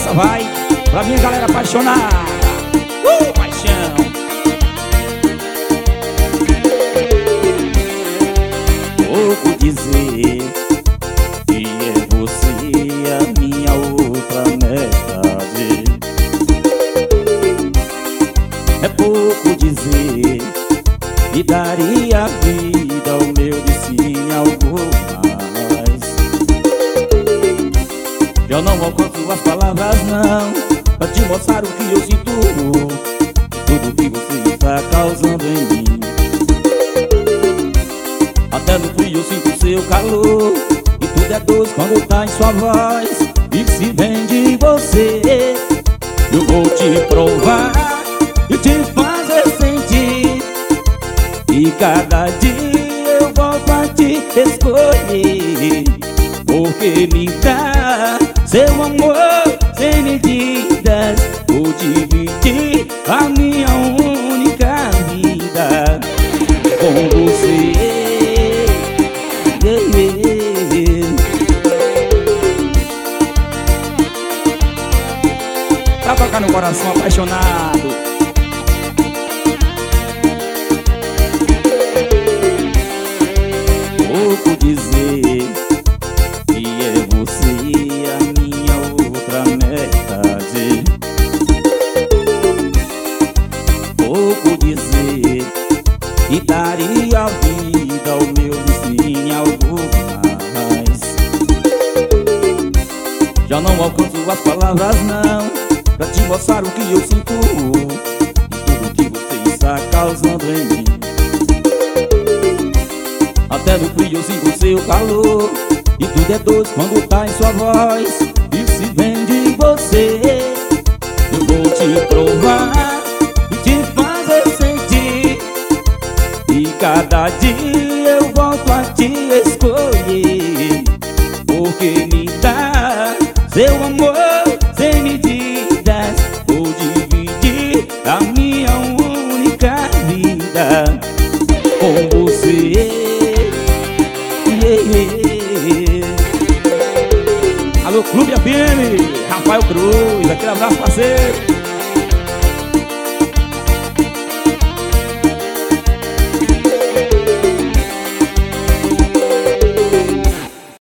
Essa vai pra minha galera apaixonada. Paixão. Pouco dizer que é você a minha outra metade. É pouco dizer que daria a vida ao meu destino algo mais. Eu não alcanço as palavras não pra te mostrar o que eu sinto e tudo que você está causando em mim. Até no frio eu sinto seu calor e tudo é doce quando tá em sua voz. E se vem de você, eu vou te provar e te fazer sentir. E cada dia eu volto a te escolher, porque me dá seu amor sem medidas. Vou dividir a minha única vida com você. Pra tocar no coração apaixonado. Pouco dizer que é você a minha outra metade. Pouco dizer que daria a vida ao meu destino algo mais. Já não alcanço as palavras não pra te mostrar o que eu sinto e tudo que você está causando em mim. Até no frio eu sinto seu calor e tudo é doce quando tá em sua voz. E se vem de você, eu vou te provar e te fazer sentir. E cada dia eu volto a te escolher, porque me dá seu amor sem medidas. Vou dividir a minha única vida com você. Alô, Clube FM, Rafael Cruz, aquele abraço, parceiro.